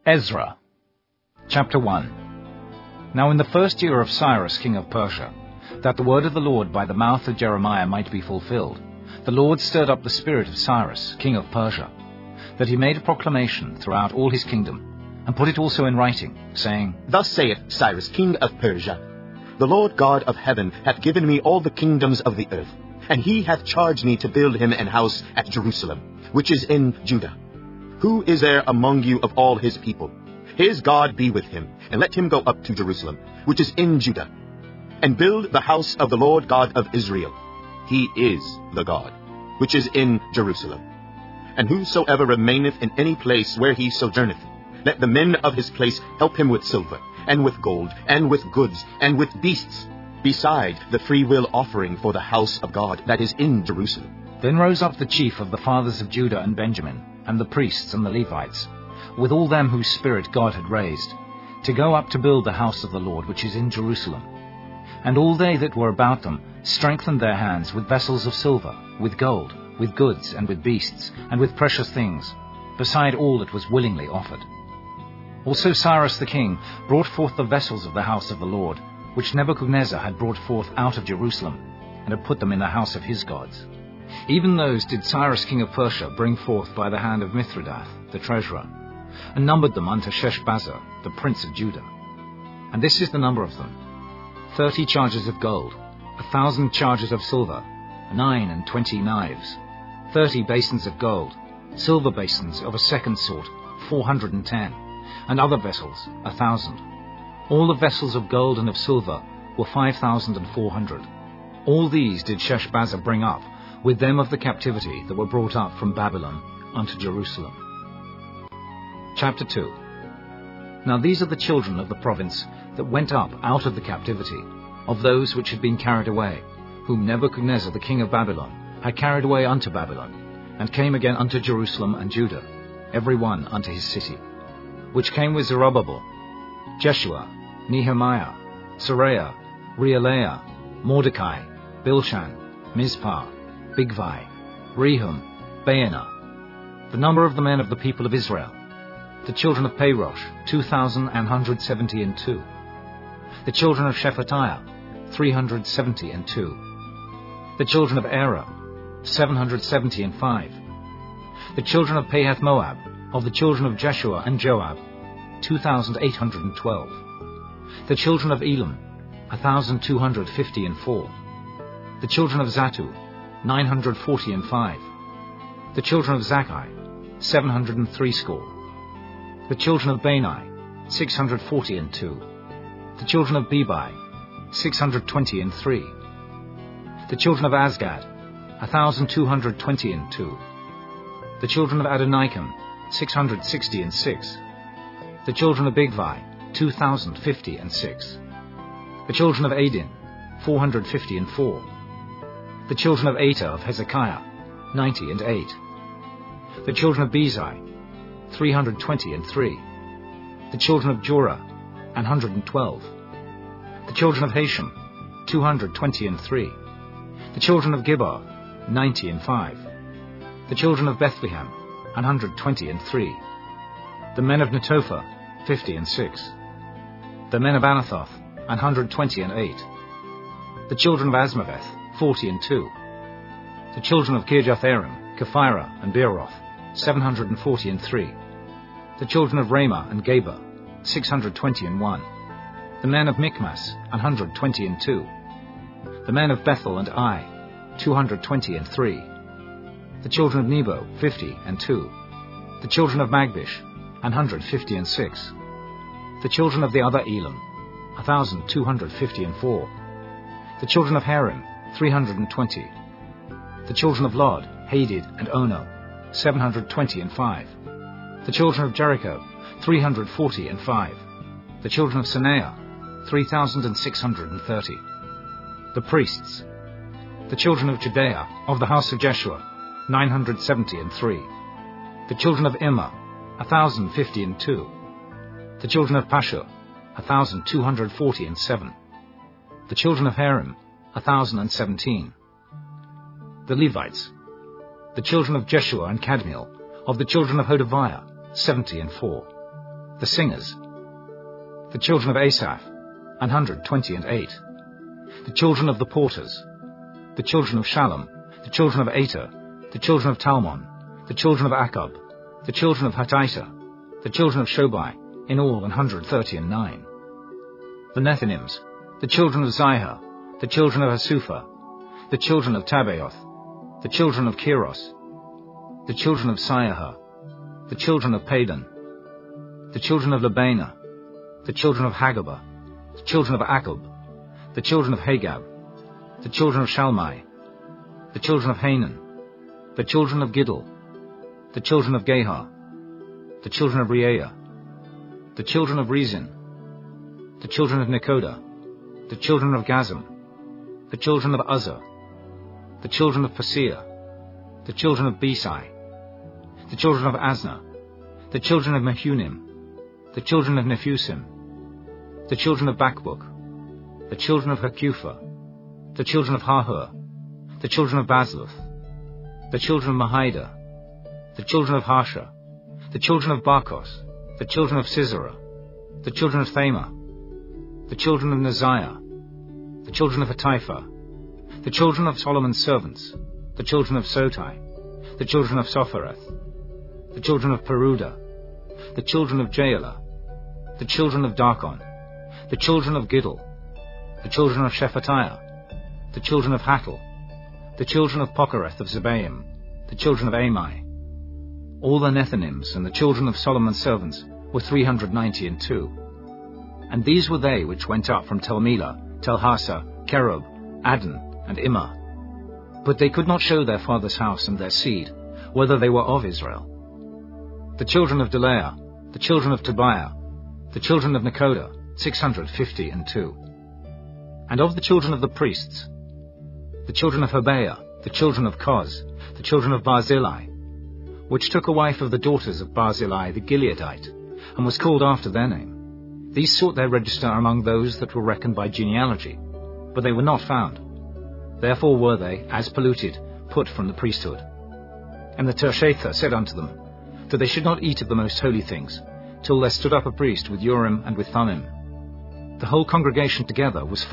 Ezra, chapter 1. Now in the first year of Cyrus king of Persia, that the word of the Lord by the mouth of Jeremiah might be fulfilled, the Lord stirred up the spirit of Cyrus king of Persia, that he made a proclamation throughout all his kingdom, and put it also in writing, saying, Thus saith Cyrus king of Persia, The Lord God of heaven hath given me all the kingdoms of the earth, and he hath charged me to build him an house at Jerusalem, which is in Judah. Who is there among you of all his people? His God be with him, and let him go up to Jerusalem, which is in Judah, and build the house of the Lord God of Israel. He is the God, which is in Jerusalem. And whosoever remaineth in any place where he sojourneth, let the men of his place help him with silver, and with gold, and with goods, and with beasts, beside the freewill offering for the house of God that is in Jerusalem. Then rose up the chief of the fathers of Judah and Benjamin, and the priests and the Levites, with all them whose spirit God had raised, to go up to build the house of the Lord which is in Jerusalem. And all they that were about them strengthened their hands with vessels of silver, with gold, with goods, and with beasts, and with precious things, beside all that was willingly offered. Also Cyrus the king brought forth the vessels of the house of the Lord, which Nebuchadnezzar had brought forth out of Jerusalem, and had put them in the house of his gods. Even those did Cyrus king of Persia bring forth by the hand of Mithridath, the treasurer, and numbered them unto Sheshbazzar, the prince of Judah. And this is the number of them: 30 charges of gold, 1,000 charges of silver, 29 knives, 30 basins of gold, silver basins of a second sort, 410, and other vessels, 1,000. All the vessels of gold and of silver were 5,400. All these did Sheshbazzar bring up, with them of the captivity that were brought up from Babylon unto Jerusalem. Chapter 2. Now these are the children of the province that went up out of the captivity, of those which had been carried away, whom Nebuchadnezzar the king of Babylon had carried away unto Babylon, and came again unto Jerusalem and Judah, every one unto his city, which came with Zerubbabel, Jeshua, Nehemiah, Seraiah, Reelaiah, Mordecai, Bilshan, Mizpah, Bigvai, Rehum, Baanah. The number of the men of the people of Israel, the children of Parosh, 2,172. The children of Shephatiah, 372. The children of Era, 775. The children of Pahath Moab, of the children of Jeshua and Joab, 2,812. The children of Elam, 1,254. The children of Zatu, 945. The children of Zakkai, 760. The children of Bani, 642. The children of Bebai, 623. The children of Azgad, 1,222. The children of Adonikam, 666. The children of Bigvai, 2,056. The children of Adin, 454. The children of Ater of Hezekiah, 98. The children of Bezai, 323. The children of Jorah, 112. The children of Hashem, 223. The children of Gibbar, 95. The children of Bethlehem, 123. The men of Netophah, 56. The men of Anathoth, 128. The children of Asmaveth, 42. The children of Kirjath-Arim, Kephirah, and Beeroth, 743. The children of Ramah and Geba, 621. The men of Michmas, 122. The men of Bethel and Ai, 223. The children of Nebo, 50 The children of Magbish, 156. The children of the other Elam, 1,254. The children of Harim, 320. The children of Lod, Hadid, and Ono, 725. The children of Jericho, 345. The children of Sanaa, 3,630. The priests. The children of Judea, of the house of Jeshua, 973. The children of Immer, 1,052. The children of Pashur, 1,247. The children of Harim, 1,017. The Levites. The children of Jeshua and Kadmiel, of the children of Hodaviah, 74. The singers. The children of Asaph, 128. The children of the porters. The children of Shallum. The children of Ater. The children of Talmon. The children of Akub. The children of Hatita. The children of Shobai, in all 139. The Nethinims. The children of Zihah. The children of Hasupha. The children of Tabaoth. The children of Keros. The children of Siahah. The children of Padan. The children of Labana. The children of Hagabah. The children of Akub. The children of Hagab. The children of Shalmai. The children of Hanan. The children of Giddel. The children of Gahar. The children of Reaiah. The children of Rezin. The children of Nekoda. The children of Gazam. The children of Uzzah. The children of Paseah. The children of Besai. The children of Asna. The children of Mehunim. The children of Nephusim. The children of Bakbuk. The children of Hakupha. The children of Hahur. The children of Bazluth. The children of Mahida. The children of Harsha. The children of Barkos. The children of Sisera. The children of Thamah. The children of Neziah. The children of Hatipha. The children of Solomon's servants. The children of Sotai. The children of Sophereth. The children of Peruda. The children of Jaela. The children of Darkon. The children of Giddel. The children of Shephatiah. The children of Hattil. The children of Pochereth of Zebaim. The children of Amai. All the Nethinims and the children of Solomon's servants were 392. And these were they which went up from Tel-Melah, Tel-Harsa, Kerub, Adon, and Immer. But they could not show their father's house and their seed, whether they were of Israel. The children of Delaiah, the children of Tobiah, the children of Nekoda, 652. And of the children of the priests, the children of Hobaiah, the children of Koz, the children of Barzillai, which took a wife of the daughters of Barzillai the Gileadite, and was called after their name. These sought their register among those that were reckoned by genealogy, but they were not found. Therefore were they, as polluted, put from the priesthood. And the Tershatha said unto them, that they should not eat of the most holy things, till there stood up a priest with Urim and with Thummim. The whole congregation together was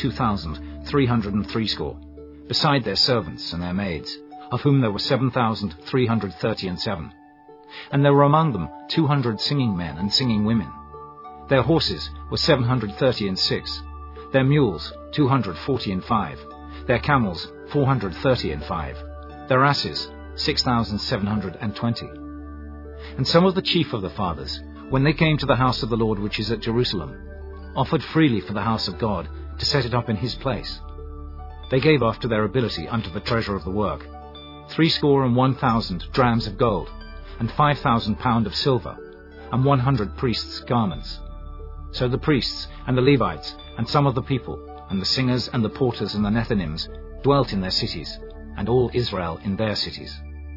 42,360, beside their servants and their maids, of whom there were 7,337. And there were among them 200 singing men and singing women. Their horses were 736, their mules 245, their camels 435, their asses 6,720. And some of the chief of the fathers, when they came to the house of the Lord which is at Jerusalem, offered freely for the house of God to set it up in his place. They gave after their ability unto the treasure of the work 61,000 drams of gold, and 5,000 pound of silver, and 100 priests' garments. So the priests and the Levites and some of the people, and the singers and the porters and the Nethinims dwelt in their cities, and all Israel in their cities.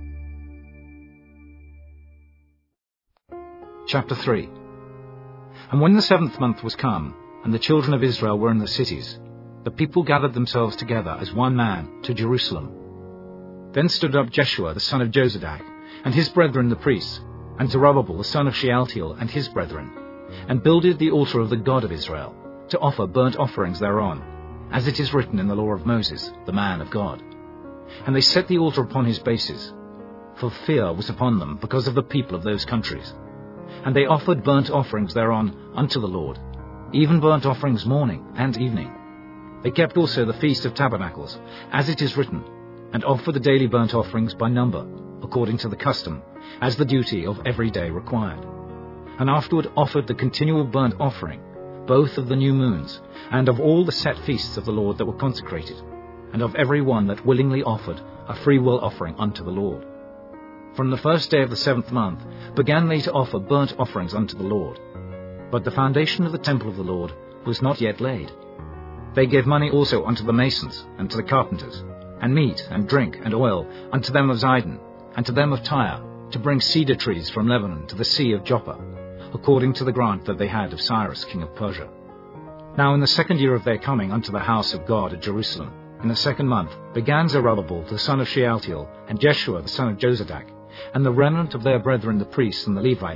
Chapter 3. And when the 7th month was come, and the children of Israel were in the cities, the people gathered themselves together as one man to Jerusalem. Then stood up Jeshua the son of Jozadak, and his brethren the priests, and Zerubbabel the son of Shealtiel and his brethren, and builded the altar of the God of Israel, to offer burnt offerings thereon, as it is written in the law of Moses, the man of God. And they set the altar upon his bases, for fear was upon them because of the people of those countries. And they offered burnt offerings thereon unto the Lord, even burnt offerings morning and evening. They kept also the Feast of Tabernacles, as it is written, and offered the daily burnt offerings by number, according to the custom, as the duty of every day required. And afterward offered the continual burnt offering, both of the new moons, and of all the set feasts of the Lord that were consecrated, and of every one that willingly offered a freewill offering unto the Lord. From the first day of the 7th month began they to offer burnt offerings unto the Lord. But the foundation of the temple of the Lord was not yet laid. They gave money also unto the masons and to the carpenters, and meat and drink and oil unto them of Zidon, and to them of Tyre, to bring cedar trees from Lebanon to the sea of Joppa, according to the grant that they had of Cyrus king of Persia. Now in the 2nd year of their coming unto the house of God at Jerusalem, in the 2nd month, began Zerubbabel the son of Shealtiel, and Jeshua the son of Jozadak, and the remnant of their brethren the priests and the Levites,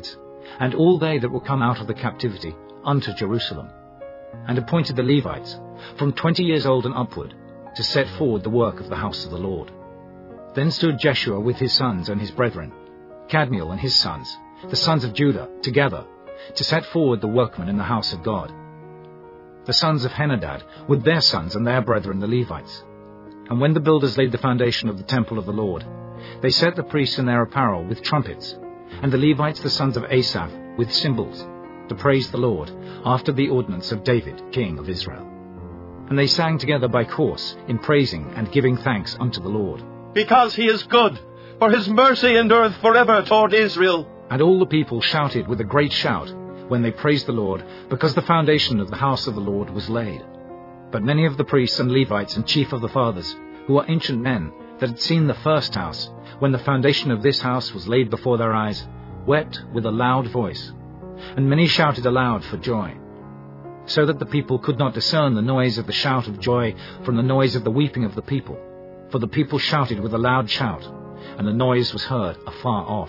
and all they that were come out of the captivity, unto Jerusalem, and appointed the Levites, from 20 years old and upward, to set forward the work of the house of the Lord. Then stood Jeshua with his sons and his brethren, Kadmiel and his sons, the sons of Judah, together, to set forward the workmen in the house of God. The sons of Henadad with their sons and their brethren the Levites. And when the builders laid the foundation of the temple of the Lord, they set the priests in their apparel with trumpets, and the Levites the sons of Asaph with cymbals, to praise the Lord, after the ordinance of David, king of Israel. And they sang together by course, in praising and giving thanks unto the Lord. Because he is good, for his mercy endureth forever toward Israel. And all the people shouted with a great shout, when they praised the Lord, because the foundation of the house of the Lord was laid. But many of the priests and Levites and chief of the fathers, who were ancient men, that had seen the first house, when the foundation of this house was laid before their eyes, wept with a loud voice. And many shouted aloud for joy, so that the people could not discern the noise of the shout of joy from the noise of the weeping of the people. For the people shouted with a loud shout, and the noise was heard afar off.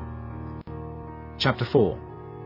Chapter 4.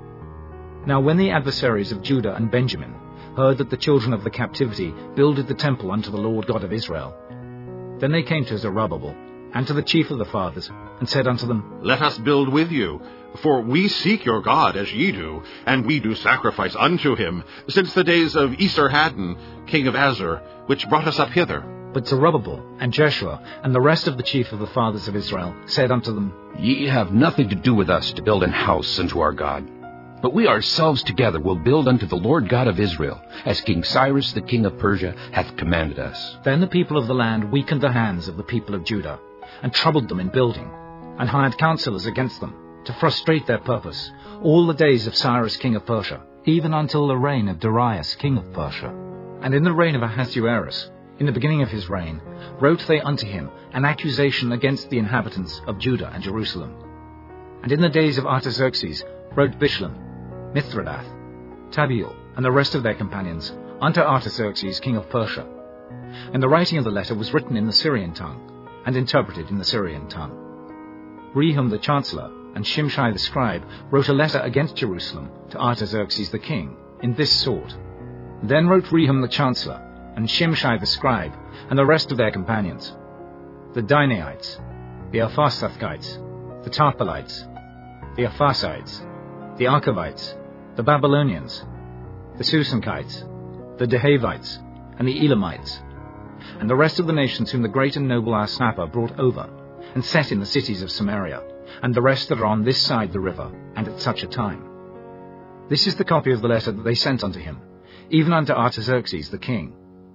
Now when the adversaries of Judah and Benjamin heard that the children of the captivity builded the temple unto the Lord God of Israel, then they came to Zerubbabel, and to the chief of the fathers, and said unto them, Let us build with you, for we seek your God as ye do, and we do sacrifice unto him, since the days of Esarhaddon, king of Azor, which brought us up hither. But Zerubbabel and Jeshua and the rest of the chief of the fathers of Israel said unto them, Ye have nothing to do with us to build an house unto our God. But we ourselves together will build unto the Lord God of Israel, as King Cyrus the king of Persia hath commanded us. Then the people of the land weakened the hands of the people of Judah, and troubled them in building, and hired counselors against them, to frustrate their purpose, all the days of Cyrus king of Persia, even until the reign of Darius king of Persia. And in the reign of Ahasuerus, in the beginning of his reign, wrote they unto him an accusation against the inhabitants of Judah and Jerusalem. And in the days of Artaxerxes wrote Bishlam, Mithredath, Tabeel, and the rest of their companions, unto Artaxerxes king of Persia. And the writing of the letter was written in the Syrian tongue, and interpreted in the Syrian tongue. Rehum the chancellor and Shimshai the scribe wrote a letter against Jerusalem to Artaxerxes the king, in this sort. Then wrote Rehum the chancellor, and Shimshai the scribe, and the rest of their companions, the Dinaites, the Apharsathites, the Tarpelites, the Apharsites, the Archavites, the Babylonians, the Susankites, the Dehavites, and the Elamites, and the rest of the nations whom the great and noble Asnapper brought over, and set in the cities of Samaria, and the rest that are on this side the river, and at such a time. This is the copy of the letter that they sent unto him, even unto Artaxerxes the king.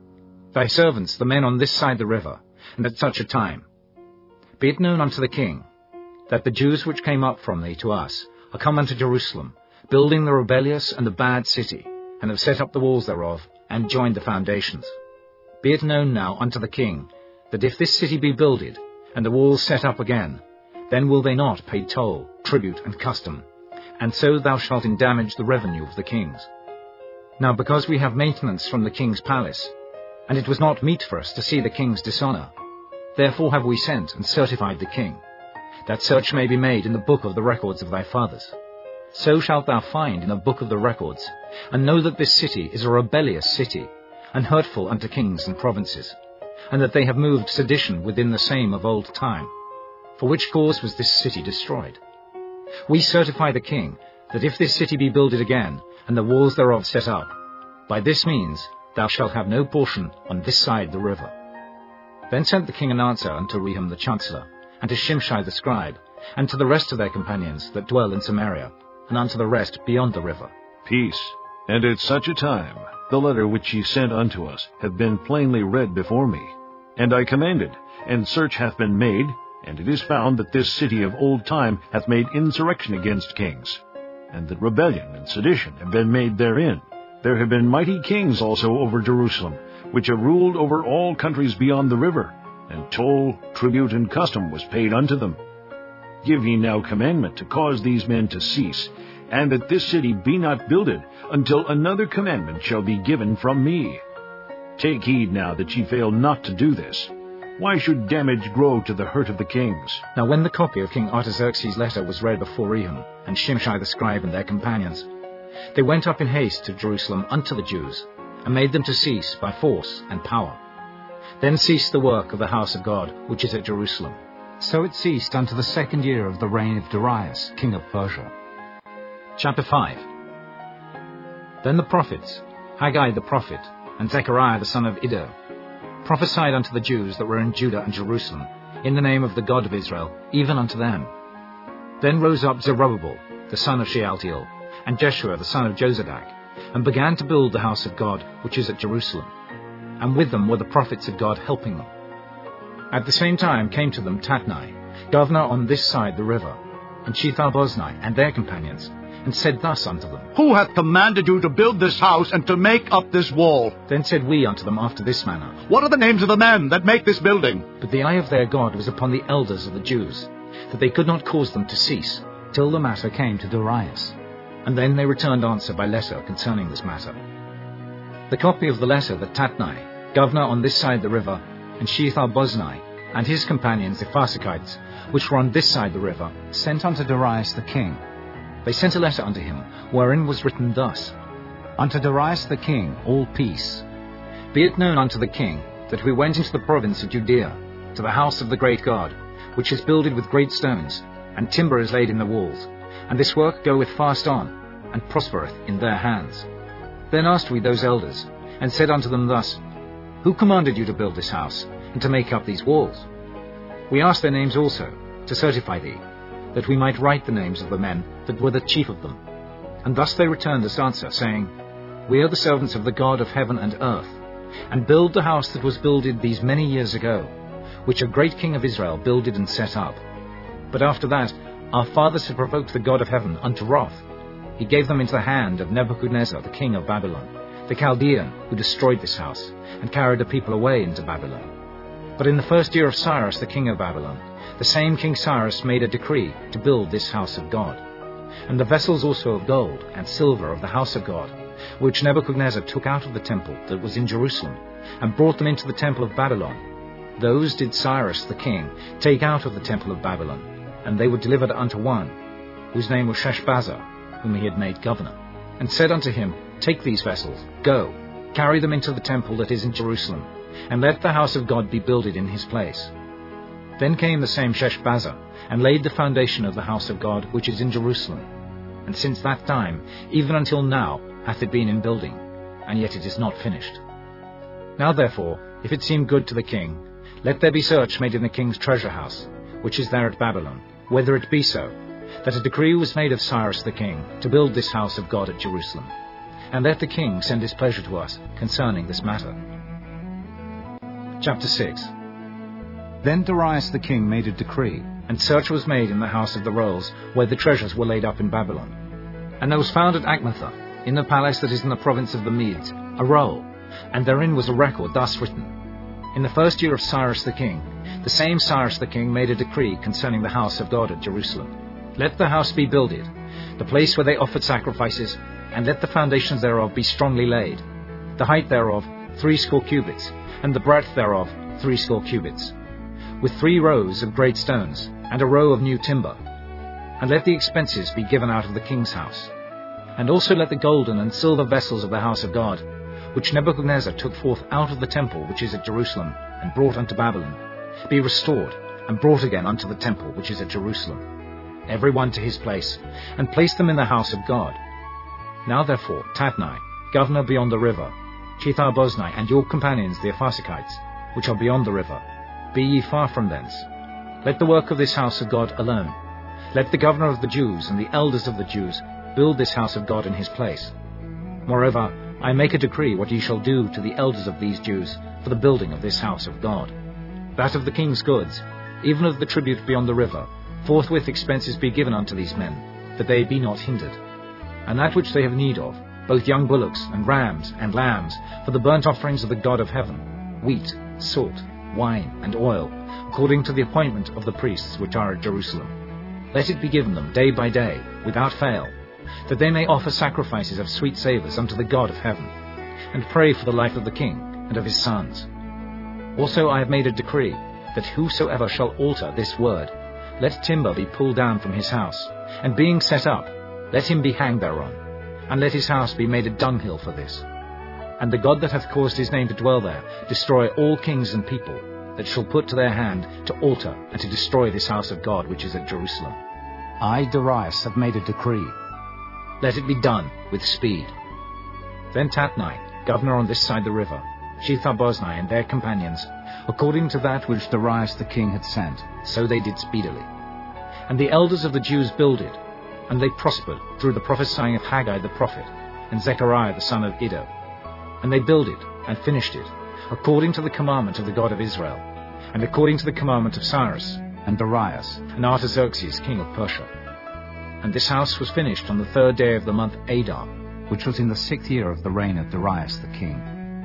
Thy servants, the men on this side the river, and at such a time. Be it known unto the king, that the Jews which came up from thee to us are come unto Jerusalem, building the rebellious and the bad city, and have set up the walls thereof, and joined the foundations. Be it known now unto the king, that if this city be builded, and the walls set up again, then will they not pay toll, tribute, and custom, and so thou shalt endamage the revenue of the kings. Now because we have maintenance from the king's palace, and it was not meet for us to see the king's dishonour, therefore have we sent and certified the king, that search may be made in the book of the records of thy fathers. So shalt thou find in the book of the records, and know that this city is a rebellious city, and hurtful unto kings and provinces, and that they have moved sedition within the same of old time. For which cause was this city destroyed? We certify the king, that if this city be builded again, and the walls thereof set up, by this means thou shalt have no portion on this side the river. Then sent the king an answer unto Rehum the chancellor, and to Shimshai the scribe, and to the rest of their companions that dwell in Samaria, and unto the rest beyond the river. Peace. And at such a time the letter which ye sent unto us hath been plainly read before me. And I commanded, and search hath been made, and it is found that this city of old time hath made insurrection against kings, and that rebellion and sedition have been made therein. There have been mighty kings also over Jerusalem, which have ruled over all countries beyond the river, and toll, tribute, and custom was paid unto them. Give ye now commandment to cause these men to cease, and that this city be not builded, until another commandment shall be given from me. Take heed now that ye fail not to do this. Why should damage grow to the hurt of the kings? Now when the copy of King Artaxerxes' letter was read before Rehum and Shimshai the scribe and their companions, they went up in haste to Jerusalem unto the Jews, and made them to cease by force and power. Then ceased the work of the house of God, which is at Jerusalem. So it ceased unto the 2nd year of the reign of Darius, king of Persia. Chapter 5. Then the prophets, Haggai the prophet, and Zechariah the son of Iddo, prophesied unto the Jews that were in Judah and Jerusalem, in the name of the God of Israel, even unto them. Then rose up Zerubbabel, the son of Shealtiel, and Jeshua the son of Jozadak, and began to build the house of God, which is at Jerusalem. And with them were the prophets of God helping them. At the same time came to them Tatnai, governor on this side the river, and Shethar-boznai and their companions, and said thus unto them, Who hath commanded you to build this house and to make up this wall? Then said we unto them after this manner, What are the names of the men that make this building? But the eye of their God was upon the elders of the Jews, that they could not cause them to cease, till the matter came to Darius. And then they returned answer by letter concerning this matter. The copy of the letter that Tatnai, governor on this side the river, and Shethar-boznai, and his companions the Pharsakites, which were on this side the river, sent unto Darius the king. They sent a letter unto him, wherein was written thus, Unto Darius the king, all peace. Be it known unto the king, that we went into the province of Judea, to the house of the great God, which is builded with great stones, and timber is laid in the walls, and this work goeth fast on, and prospereth in their hands. Then asked we those elders, and said unto them thus, Who commanded you to build this house, and to make up these walls? We asked their names also, to certify thee, that we might write the names of the men that were the chief of them. And thus they returned us answer, saying, We are the servants of the God of heaven and earth, and build the house that was builded these many years ago, which a great king of Israel builded and set up. But after that, our fathers had provoked the God of heaven unto wrath. He gave them into the hand of Nebuchadnezzar the king of Babylon, the Chaldean, who destroyed this house, and carried the people away into Babylon. But in the 1st year of Cyrus the king of Babylon, the same King Cyrus made a decree to build this house of God. And the vessels also of gold and silver of the house of God, which Nebuchadnezzar took out of the temple that was in Jerusalem, and brought them into the temple of Babylon, those did Cyrus the king take out of the temple of Babylon, and they were delivered unto one, whose name was Sheshbazzar, whom he had made governor, and said unto him, Take these vessels, go, carry them into the temple that is in Jerusalem, and let the house of God be builded in his place. Then came the same Sheshbazzar, and laid the foundation of the house of God which is in Jerusalem. And since that time, even until now, hath it been in building, and yet it is not finished. Now therefore, if it seem good to the king, let there be search made in the king's treasure house, which is there at Babylon, whether it be so, that a decree was made of Cyrus the king to build this house of God at Jerusalem. And let the king send his pleasure to us concerning this matter. Chapter 6. Then Darius the king made a decree, and search was made in the house of the rolls, where the treasures were laid up in Babylon. And there was found at Achmetha, in the palace that is in the province of the Medes, a roll, and therein was a record thus written, In the 1st year of Cyrus the king, the same Cyrus the king made a decree concerning the house of God at Jerusalem. Let the house be builded, the place where they offered sacrifices, and let the foundations thereof be strongly laid, the height thereof 80 cubits, and the breadth thereof 80 cubits, with 3 rows of great stones, and a row of new timber. And let the expenses be given out of the king's house. And also let the golden and silver vessels of the house of God, which Nebuchadnezzar took forth out of the temple which is at Jerusalem, and brought unto Babylon, be restored, and brought again unto the temple which is at Jerusalem, every one to his place, and place them in the house of God. Now therefore, Tatnai, governor beyond the river, Shethar-boznai, and your companions the Pharsakites, which are beyond the river, be ye far from thence. Let the work of this house of God alone. Let the governor of the Jews and the elders of the Jews build this house of God in his place. Moreover, I make a decree what ye shall do to the elders of these Jews for the building of this house of God. That of the king's goods, even of the tribute beyond the river, forthwith expenses be given unto these men, that they be not hindered. And that which they have need of, both young bullocks and rams and lambs, for the burnt offerings of the God of heaven, wheat, salt, wine, and oil, according to the appointment of the priests which are at Jerusalem. Let it be given them day by day, without fail, that they may offer sacrifices of sweet savours unto the God of heaven, and pray for the life of the king and of his sons. Also I have made a decree, that whosoever shall alter this word, let timber be pulled down from his house, and being set up, let him be hanged thereon, and let his house be made a dunghill for this. And the God that hath caused his name to dwell there destroy all kings and people that shall put to their hand to alter and to destroy this house of God which is at Jerusalem. I, Darius, have made a decree. Let it be done with speed. Then Tatnai, governor on this side the river, Shethar-boznai and their companions, according to that which Darius the king had sent, so they did speedily. And the elders of the Jews builded, and they prospered through the prophesying of Haggai the prophet, and Zechariah the son of Iddo. And they builded and finished it, according to the commandment of the God of Israel, and according to the commandment of Cyrus, and Darius, and Artaxerxes king of Persia. And this house was finished on the 3rd day of the month Adar, which was in the 6th year of the reign of Darius the king.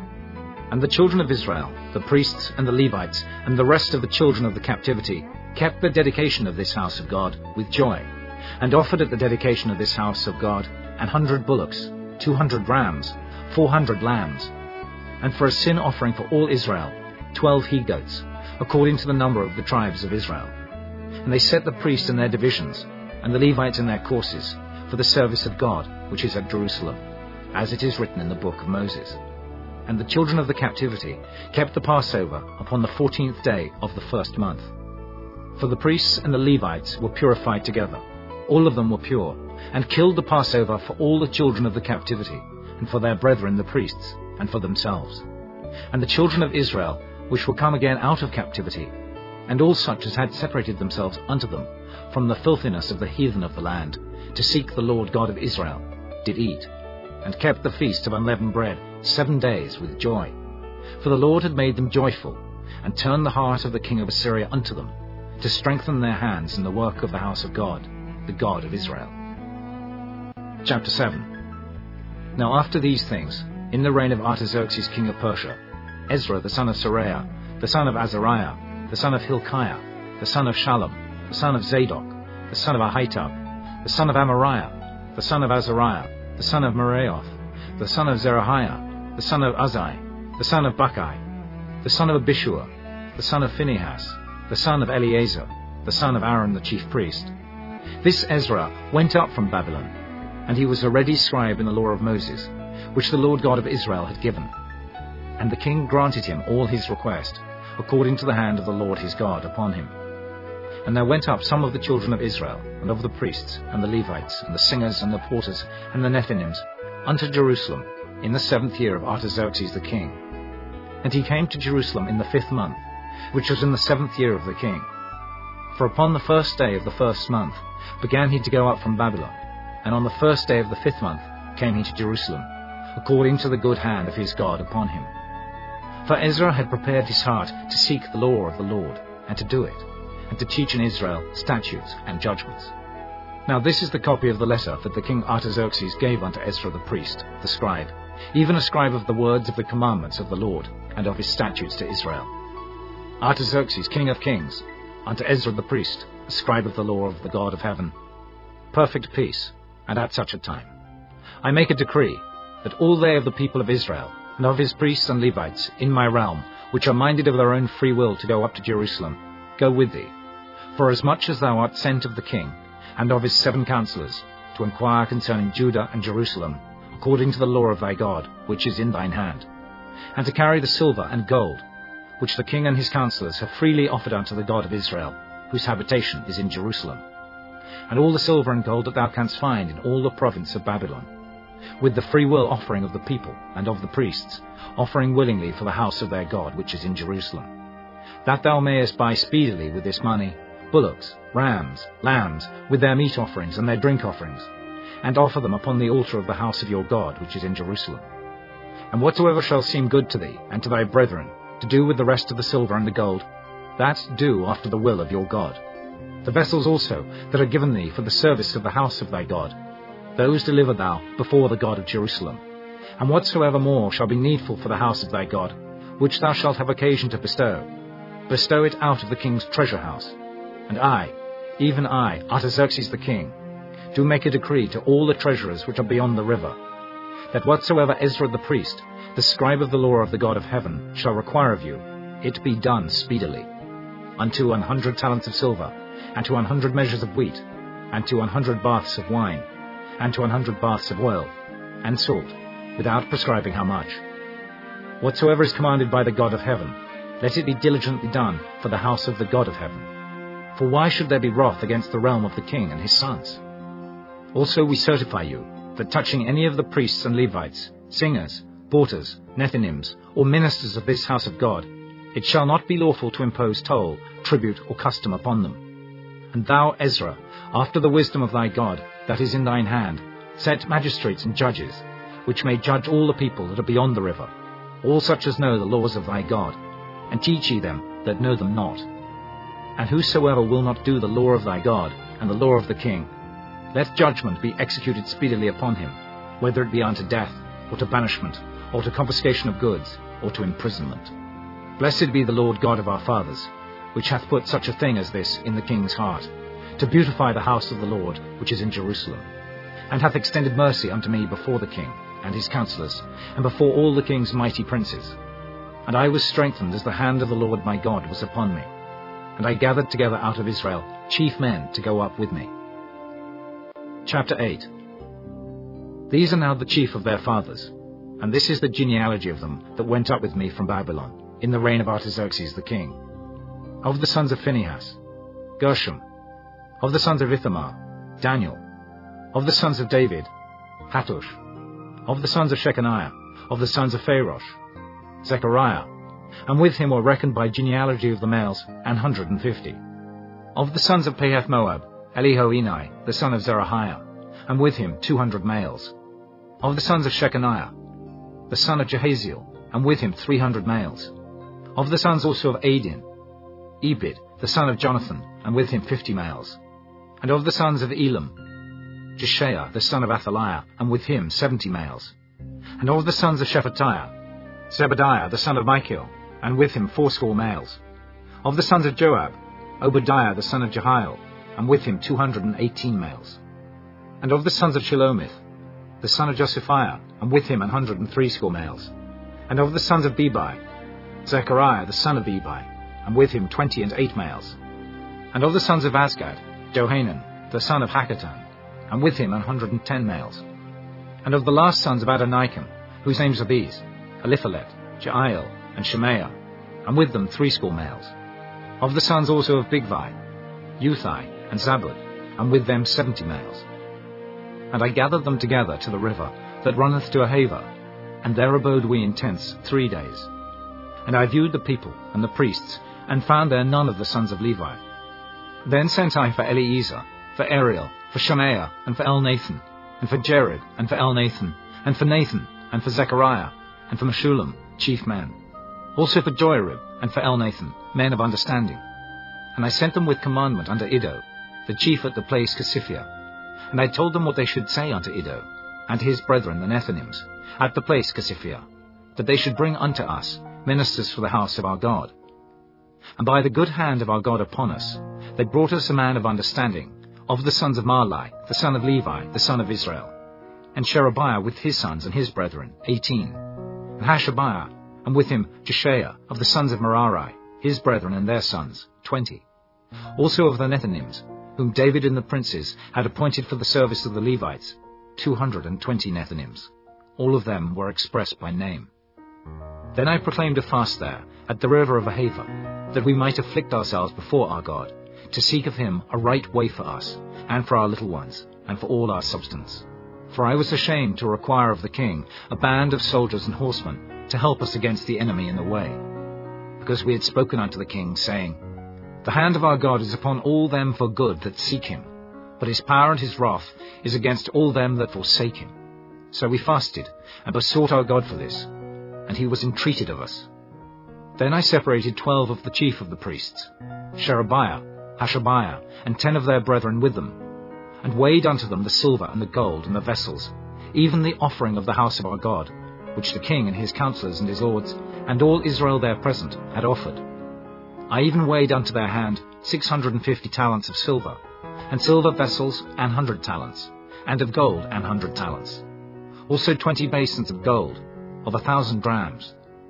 And the children of Israel, the priests and the Levites, and the rest of the children of the captivity, kept the dedication of this house of God with joy, and offered at the dedication of this house of God 100 bullocks, 200 rams, 400 lambs, and for a sin offering for all Israel 12 he-goats, according to the number of the tribes of Israel. And they set the priests in their divisions, and the Levites in their courses, for the service of God, which is at Jerusalem, as it is written in the book of Moses. And the children of the captivity kept the Passover upon the 14th day of the 1st month. For the priests and the Levites were purified together, all of them were pure, and killed the Passover for all the children of the captivity, and for their brethren the priests, and for themselves. And the children of Israel, which were come again out of captivity, and all such as had separated themselves unto them from the filthiness of the heathen of the land, to seek the Lord God of Israel, did eat, and kept the feast of unleavened bread 7 days with joy. For the Lord had made them joyful, and turned the heart of the king of Assyria unto them, to strengthen their hands in the work of the house of God, the God of Israel. Chapter 7. Now after these things, in the reign of Artaxerxes king of Persia, Ezra the son of Seraiah, the son of Azariah, the son of Hilkiah, the son of Shallum, the son of Zadok, the son of Ahitub, the son of Amariah, the son of Azariah, the son of Meraioth, the son of Zerahiah, the son of Uzai, the son of Bukki, the son of Abishua, the son of Phinehas, the son of Eleazar, the son of Aaron the chief priest. This Ezra went up from Babylon, and he was a ready scribe in the law of Moses, which the Lord God of Israel had given. And the king granted him all his request, according to the hand of the Lord his God upon him. And there went up some of the children of Israel, and of the priests, and the Levites, and the singers, and the porters, and the Nethinims, unto Jerusalem, in the 7th year of Artaxerxes the king. And he came to Jerusalem in the 5th month, which was in the 7th year of the king. For upon the 1st day of the 1st month began he to go up from Babylon, and on the 1st day of the 5th month came he to Jerusalem, according to the good hand of his God upon him. For Ezra had prepared his heart to seek the law of the Lord, and to do it, and to teach in Israel statutes and judgments. Now this is the copy of the letter that the king Artaxerxes gave unto Ezra the priest, the scribe, even a scribe of the words of the commandments of the Lord, and of his statutes to Israel. Artaxerxes, king of kings, unto Ezra the priest, a scribe of the law of the God of heaven, perfect peace, and at such a time. I make a decree, that all they of the people of Israel, and of his priests and Levites, in my realm, which are minded of their own free will to go up to Jerusalem, go with thee. For as much as thou art sent of the king, and of his 7 counselors, to inquire concerning Judah and Jerusalem, according to the law of thy God, which is in thine hand, and to carry the silver and gold, which the king and his counselors have freely offered unto the God of Israel, whose habitation is in Jerusalem, and all the silver and gold that thou canst find in all the province of Babylon, with the free will offering of the people and of the priests, offering willingly for the house of their God which is in Jerusalem, that thou mayest buy speedily with this money bullocks, rams, lambs, with their meat offerings and their drink offerings, and offer them upon the altar of the house of your God which is in Jerusalem. And whatsoever shall seem good to thee and to thy brethren, to do with the rest of the silver and the gold, that do after the will of your God. The vessels also that are given thee for the service of the house of thy God, those deliver thou before the God of Jerusalem. And whatsoever more shall be needful for the house of thy God, which thou shalt have occasion to bestow it out of the king's treasure house. And I, even I, Artaxerxes the king, do make a decree to all the treasurers which are beyond the river, that whatsoever Ezra the priest, the scribe of the law of the God of heaven, shall require of you, it be done speedily. Unto 100 talents of silver, and to 100 measures of wheat, and to 100 baths of wine, and to 100 baths of oil, and salt, without prescribing how much. Whatsoever is commanded by the God of heaven, let it be diligently done for the house of the God of heaven. For why should there be wrath against the realm of the king and his sons? Also we certify you, that touching any of the priests and Levites, singers, porters, Nethinims, or ministers of this house of God, it shall not be lawful to impose toll, tribute, or custom upon them. And thou, Ezra, after the wisdom of thy God, that is in thine hand, set magistrates and judges, which may judge all the people that are beyond the river, all such as know the laws of thy God, and teach ye them that know them not. And whosoever will not do the law of thy God, and the law of the king, let judgment be executed speedily upon him, whether it be unto death, or to banishment, or to confiscation of goods, or to imprisonment. Blessed be the Lord God of our fathers, which hath put such a thing as this in the king's heart, to beautify the house of the Lord which is in Jerusalem, and hath extended mercy unto me before the king, and his counsellors, and before all the king's mighty princes. And I was strengthened as the hand of the Lord my God was upon me. And I gathered together out of Israel chief men to go up with me. Chapter 8. These are now the chief of their fathers, and this is the genealogy of them that went up with me from Babylon, in the reign of Artaxerxes the king. Of the sons of Phinehas, Gershom. Of the sons of Ithamar, Daniel. Of the sons of David, Hattush. Of the sons of Shechaniah, of the sons of Pharosh, Zechariah, and with him were reckoned by genealogy of the males 150. Of the sons of Pahath-Moab, Elihoenai, the son of Zerahiah, and with him 200 males. Of the sons of Shechaniah, the son of Jehaziel, and with him 300 males. Of the sons also of Adin, Ebed, the son of Jonathan, and with him 50 males. And of the sons of Elam, Jeshaiah, the son of Athaliah, and with him 70 males. And of the sons of Shephatiah, Zebadiah, the son of Michael, and with him 80 males. Of the sons of Joab, Obadiah, the son of Jehiel, and with him 218 males. And of the sons of Shelomith, the son of Josephiah, and with him 180 males. And of the sons of Bebai, Zechariah, the son of Bebai, and with him 28 males. And of the sons of Azgad, Johanan, the son of Hakkatan, and with him 110 males. And of the last sons of Adonikam, whose names are these, Eliphalet, Jeiel, and Shemaiah, and with them 80 males. Of the sons also of Bigvai, Uthai, and Zabud, and with them 70 males. And I gathered them together to the river that runneth to Ahava, and there abode we in tents 3 days. And I viewed the people and the priests, and found there none of the sons of Levi. Then sent I for Eliezer, for Ariel, for Shemaiah, and for Elnathan, and for Jared, and for Elnathan, and for Nathan, and for Zechariah, and for Meshullam, chief men. Also for Joiarib, and for Elnathan, men of understanding. And I sent them with commandment unto Iddo, the chief at the place Casiphia. And I told them what they should say unto Iddo, and to his brethren the Nethinims, at the place Casiphia, that they should bring unto us ministers for the house of our God. And by the good hand of our God upon us, they brought us a man of understanding, of the sons of Marli, the son of Levi, the son of Israel, and Sherebiah with his sons and his brethren, 18, and Hashabiah, and with him Jeshaiah, of the sons of Merari, his brethren and their sons, 20. Also of the Nethinims, whom David and the princes had appointed for the service of the Levites, 220 Nethinims. All of them were expressed by name. Then I proclaimed a fast there, at the river of Ahava, that we might afflict ourselves before our God, to seek of him a right way for us, and for our little ones, and for all our substance. For I was ashamed to require of the king a band of soldiers and horsemen, to help us against the enemy in the way. Because we had spoken unto the king, saying, The hand of our God is upon all them for good that seek him, but his power and his wrath is against all them that forsake him. So we fasted, and besought our God for this, and he was entreated of us. Then I separated 12 of the chief of the priests, Sherebiah, Hashabiah, and 10 of their brethren with them, and weighed unto them the silver and the gold and the vessels, even the offering of the house of our God, which the king and his counsellors and his lords, and all Israel there present, had offered. I even weighed unto their hand 650 talents of silver, and silver vessels 100 talents, and of gold 100 talents. Also 20 basins of gold, of 1,000 drams,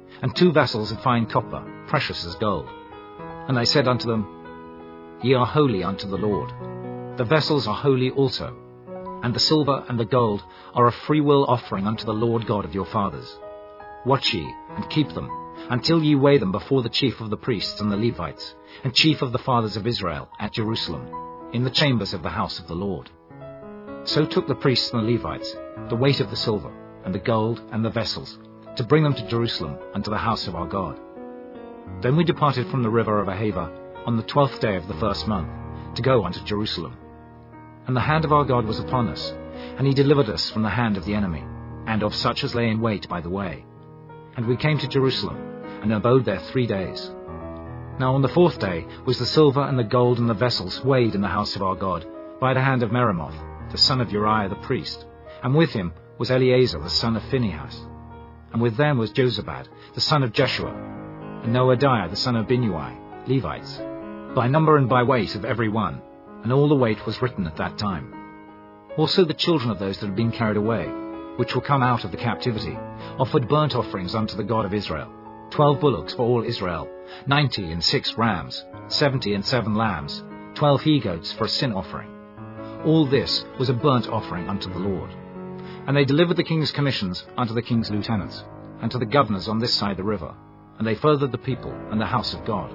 and 2 vessels of fine copper, precious as gold. And I said unto them, Ye are holy unto the Lord. The vessels are holy also, and the silver and the gold are a freewill offering unto the Lord God of your fathers. Watch ye, and keep them, until ye weigh them before the chief of the priests and the Levites, and chief of the fathers of Israel, at Jerusalem, in the chambers of the house of the Lord. So took the priests and the Levites the weight of the silver, and the gold, and the vessels, to bring them to Jerusalem unto the house of our God. Then we departed from the river of Ahava on the 12th day of the 1st month, to go unto Jerusalem. And the hand of our God was upon us, and he delivered us from the hand of the enemy, and of such as lay in wait by the way. And we came to Jerusalem, and abode there 3 days. Now on the 4th day was the silver and the gold and the vessels weighed in the house of our God, by the hand of Meremoth, the son of Uriah the priest, and with him was Eleazar the son of Phinehas. And with them was Jozabad, the son of Jeshua, and Noadiah the son of Binnui, Levites, by number and by weight of every one, and all the weight was written at that time. Also the children of those that had been carried away, which were come out of the captivity, offered burnt offerings unto the God of Israel, 12 bullocks for all Israel, 90 rams, 70 lambs, 12 he-goats for a sin offering. All this was a burnt offering unto the Lord. And they delivered the king's commissions unto the king's lieutenants, and to the governors on this side the river, and they furthered the people and the house of God.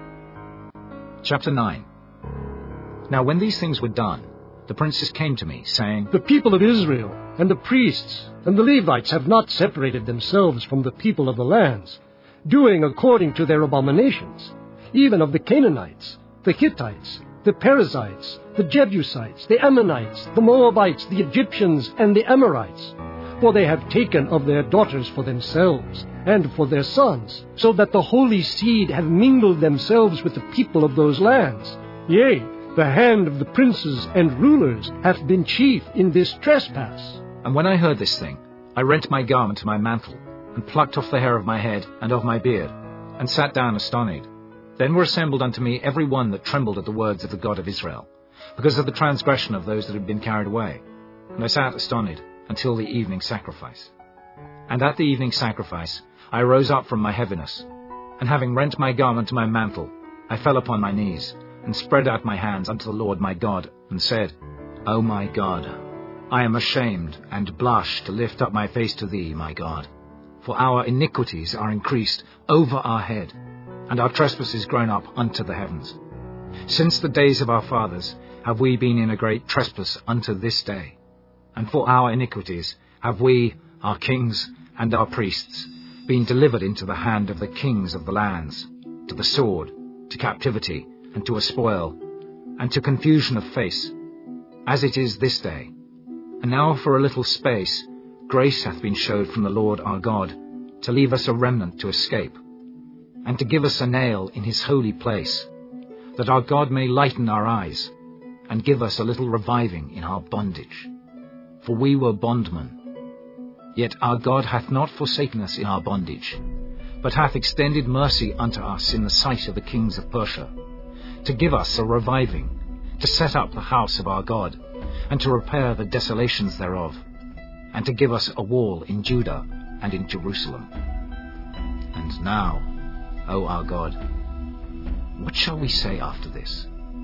Chapter 9. Now when these things were done, the princes came to me, saying, The people of Israel, and the priests, and the Levites have not separated themselves from the people of the lands, doing according to their abominations, even of the Canaanites, the Hittites, the Perizzites, the Jebusites, the Ammonites, the Moabites, the Egyptians, and the Amorites. For they have taken of their daughters for themselves, and for their sons, so that the holy seed have mingled themselves with the people of those lands. Yea, the hand of the princes and rulers hath been chief in this trespass. And when I heard this thing, I rent my garment and my mantle, and plucked off the hair of my head and of my beard, and sat down astonied. Then were assembled unto me every one that trembled at the words of the God of Israel, because of the transgression of those that had been carried away. And I sat astonied until the evening sacrifice. And at the evening sacrifice I rose up from my heaviness, and having rent my garment and my mantle, I fell upon my knees, and spread out my hands unto the Lord my God, and said, O my God, I am ashamed and blush to lift up my face to thee, my God. For our iniquities are increased over our head, and our trespasses grown up unto the heavens. Since the days of our fathers have we been in a great trespass unto this day. And for our iniquities have we, our kings and our priests, been delivered into the hand of the kings of the lands, to the sword, to captivity, and to a spoil, and to confusion of face, as it is this day. And now for a little space grace hath been showed from the Lord our God, to leave us a remnant to escape, and to give us a nail in his holy place, that our God may lighten our eyes, and give us a little reviving in our bondage. For we were bondmen. Yet our God hath not forsaken us in our bondage, but hath extended mercy unto us in the sight of the kings of Persia, to give us a reviving, to set up the house of our God, and to repair the desolations thereof, and to give us a wall in Judah and in Jerusalem. And now, O our God, what shall we say after this?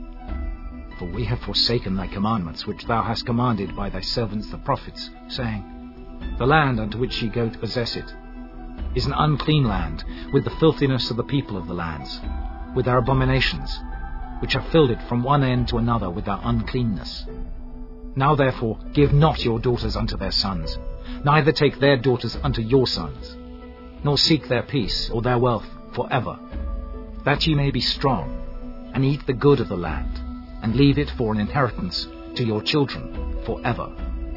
For we have forsaken thy commandments, which thou hast commanded by thy servants the prophets, saying, The land unto which ye go to possess it is an unclean land, with the filthiness of the people of the lands, with their abominations, which have filled it from one end to another with their uncleanness. Now therefore give not your daughters unto their sons, neither take their daughters unto your sons, nor seek their peace or their wealth for ever, that ye may be strong, and eat the good of the land, and leave it for an inheritance to your children for ever.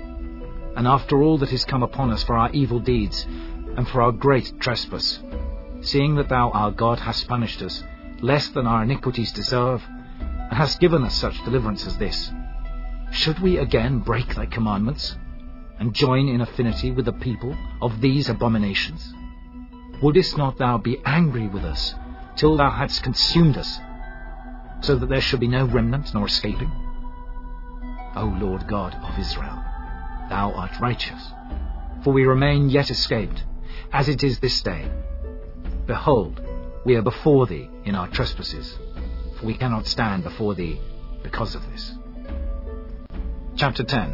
And after all that is come upon us for our evil deeds, and for our great trespass, seeing that thou our God hast punished us less than our iniquities deserve, and hast given us such deliverance as this, should we again break thy commandments, and join in affinity with the people of these abominations? Wouldest not thou be angry with us, till thou hadst consumed us, so that there should be no remnant nor escaping? O Lord God of Israel, thou art righteous, for we remain yet escaped, as it is this day, Behold, we are before thee in our trespasses, for we cannot stand before thee because of this. Chapter 10.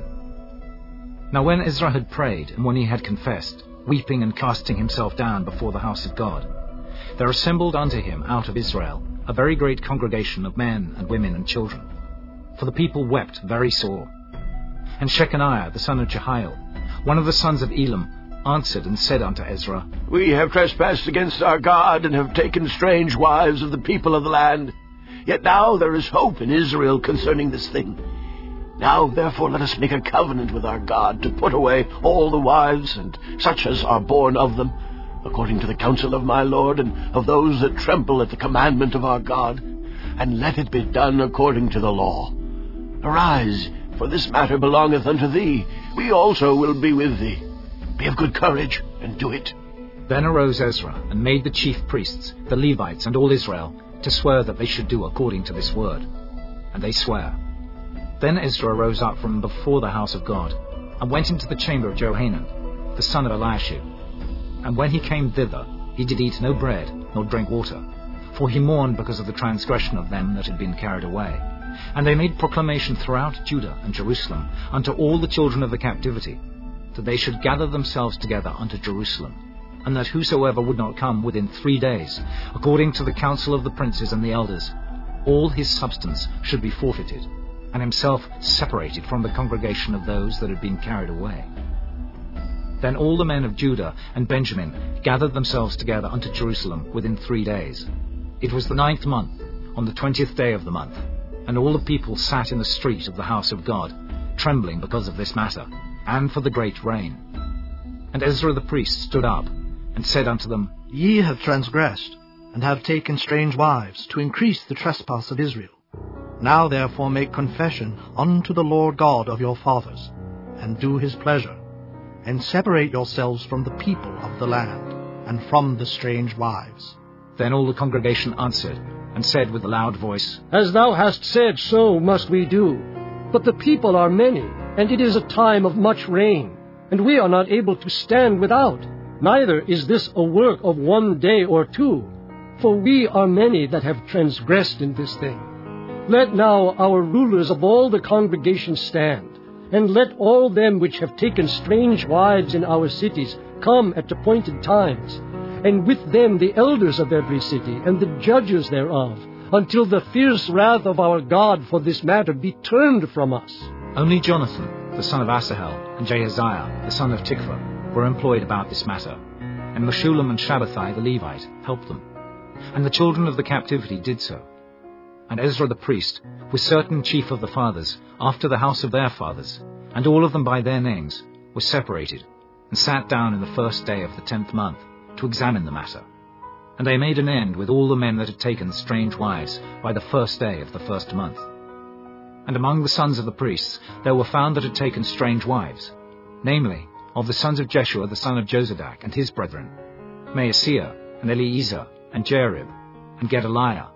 Now when Ezra had prayed, and when he had confessed, weeping and casting himself down before the house of God, there assembled unto him out of Israel a very great congregation of men and women and children. For the people wept very sore. And Shechaniah the son of Jehiel, one of the sons of Elam, answered and said unto Ezra, We have trespassed against our God, and have taken strange wives of the people of the land. Yet now there is hope in Israel concerning this thing. Now therefore let us make a covenant with our God, to put away all the wives, and such as are born of them, according to the counsel of my Lord, and of those that tremble at the commandment of our God, and let it be done according to the law. Arise, for this matter belongeth unto thee. We also will be with thee. Be of good courage, and do it. Then arose Ezra, and made the chief priests, the Levites, and all Israel, to swear that they should do according to this word. And they sware. Then Ezra rose up from before the house of God, and went into the chamber of Johanan, the son of Eliashib. And when he came thither, he did eat no bread, nor drink water, for he mourned because of the transgression of them that had been carried away. And they made proclamation throughout Judah and Jerusalem unto all the children of the captivity, that they should gather themselves together unto Jerusalem, and that whosoever would not come within 3 days, according to the counsel of the princes and the elders, all his substance should be forfeited, and himself separated from the congregation of those that had been carried away. Then all the men of Judah and Benjamin gathered themselves together unto Jerusalem within 3 days. It was the 9th month, on the 20th day of the month, and all the people sat in the street of the house of God, trembling because of this matter, and for the great rain. And Ezra the priest stood up, and said unto them, Ye have transgressed, and have taken strange wives, to increase the trespass of Israel. Now therefore make confession unto the Lord God of your fathers, and do his pleasure, and separate yourselves from the people of the land, and from the strange wives. Then all the congregation answered, and said with a loud voice, As thou hast said, so must we do. But the people are many, and it is a time of much rain, and we are not able to stand without. Neither is this a work of 1 day or 2, for we are many that have transgressed in this thing. Let now our rulers of all the congregation stand, and let all them which have taken strange wives in our cities come at appointed times, and with them the elders of every city, and the judges thereof, until the fierce wrath of our God for this matter be turned from us. Only Jonathan, the son of Asahel, and Jahaziah, the son of Tikva, were employed about this matter, and Meshullam and Shabbathai the Levite helped them. And the children of the captivity did so. And Ezra the priest, with certain chief of the fathers, after the house of their fathers, and all of them by their names, were separated, and sat down in the 1st day of the 10th month, to examine the matter. And they made an end with all the men that had taken strange wives by the 1st day of the 1st month. And among the sons of the priests there were found that had taken strange wives, namely, of the sons of Jeshua the son of Jozadak and his brethren, Maaseiah, and Eliezer, and Jarib, and Gedaliah.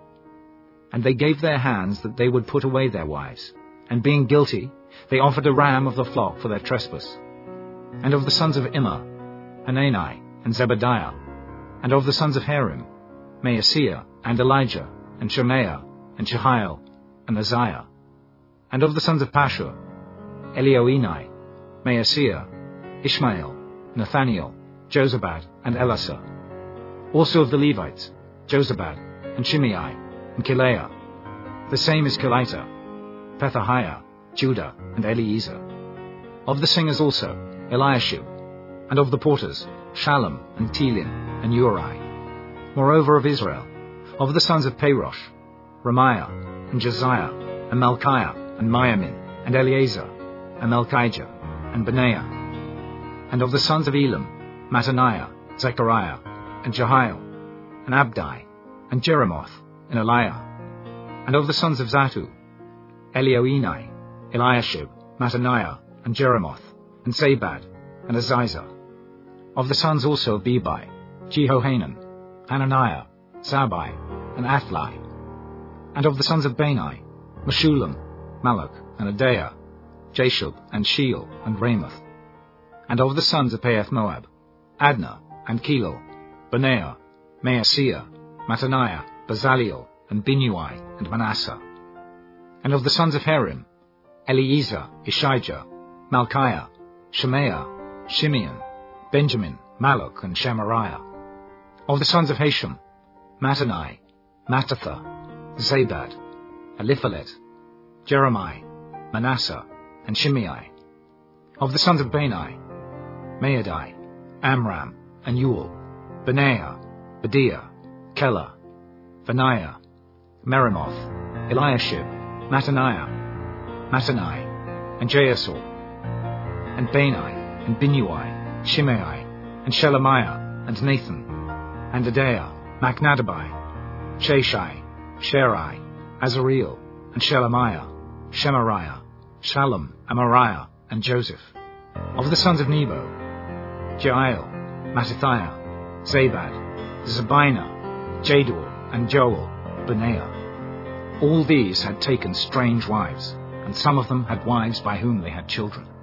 And they gave their hands that they would put away their wives, and being guilty, they offered a ram of the flock for their trespass. And of the sons of Immer, Hanani, and Zebadiah, and of the sons of Harim, Maaseiah, and Elijah, and Shemaiah, and Jehiel, and Uzziah. And of the sons of Pashur, Elioenai, Maaseiah, Ishmael, Nathaniel, Jozabad, and Elasah. Also of the Levites, Jozabad, and Shimei, and Kelaiah. The same is Kelita, Pethahiah, Judah, and Eliezer. Of the singers also, Eliashib, and of the porters, Shallum, and Telin, and Uri. Moreover of Israel, of the sons of Parosh, Ramiah, and Josiah, and Malchiah, and Miamin, and Eleazar, and Melchijah, and Benaiah. And of the sons of Elam, Mattaniah, Zechariah, and Jehiel, and Abdi, and Jeremoth, and Eliah. And of the sons of Zatu, Elioenai, Eliashib, Mattaniah, and Jeremoth, and Zabad, and Aziza. Of the sons also of Bebai, Jehohanan, Hananiah, Zabai, and Athli. And of the sons of Bani, Meshullam, Malach, and Adaiah, Jashub, and Sheel, and Ramoth. And of the sons of Paeth Moab, Adnah, and Kelal, Benaiah, Maaseiah, Mattaniah, Bezaleel, and Binnui, and Manasseh. And of the sons of Harim, Eliezer, Ishijah, Malchiah, Shemaiah, Shimeon, Benjamin, Malluch, and Shemariah. Of the sons of Hashem, Mattani, Mattatha, Zabad, Eliphalet, Jeremiah, Manasseh, and Shimei. Of the sons of Bani, Maadai, Amram, and Uel, Benaiah, Bediah, Kelah, Benaiah, Meremoth, Eliashib, Mattaniah, and Jaasor, and Bani, and Binnui, Shimei, and Shelemiah, and Nathan, and Adaiah, Machnadabai, Sheshai, Sherai, Azareel, and Shelemiah, Shemariah, Shallum, Amariah, and Joseph. Of the sons of Nebo, Jeiel, Mattithiah, Zabad, Zabina, Jador, and Joel, Benaiah. All these had taken strange wives, and some of them had wives by whom they had children.